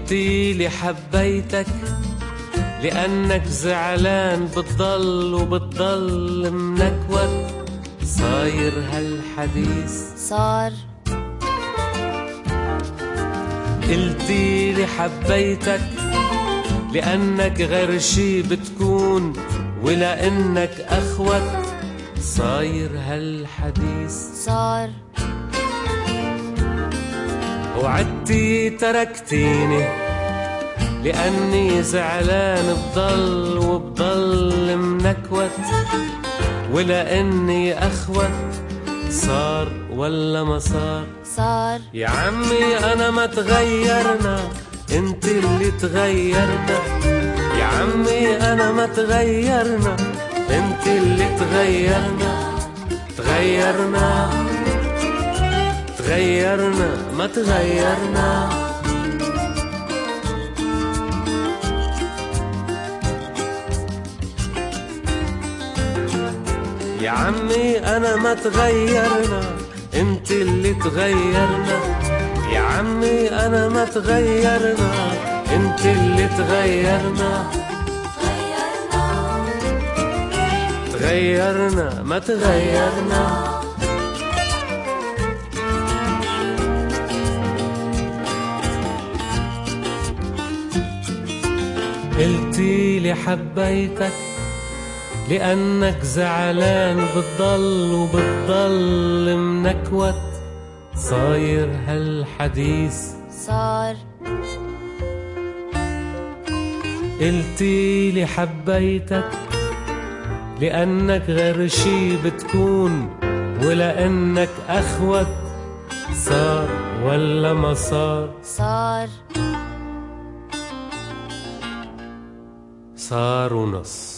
قلتيلي حبيتك لأنك زعلان بتضل وبتضل منكوت. صاير هالحديث صار. قلتيلي حبيتك لأنك غير شي بتكون ولأنك أخوت. صاير هالحديث صار. وعدتي تركتيني لأني زعلان بضل وبضل منكوت ولأني أخوت. صار ولا ما صار؟ صار. يا عمي أنا ما تغيرنا، انت اللي تغيرنا. يا عمي أنا ما تغيرنا، انت اللي تغيرنا. تغيرنا تغيرنا ما تغيرنا. يا عمي أنا ما تغيرنا، انت اللي تغيرنا. يا عمي أنا ما تغيرنا، انت اللي تغيرنا. تغيرنا ما تغيرنا. قلتيلي حبيتك لأنك زعلان بتضل وبتضل منكوت. صاير هالحديث صار. قلتيلي حبيتك لأنك غير شي بتكون ولأنك أخوت. صار ولا ما صار؟ صار. صار ونص.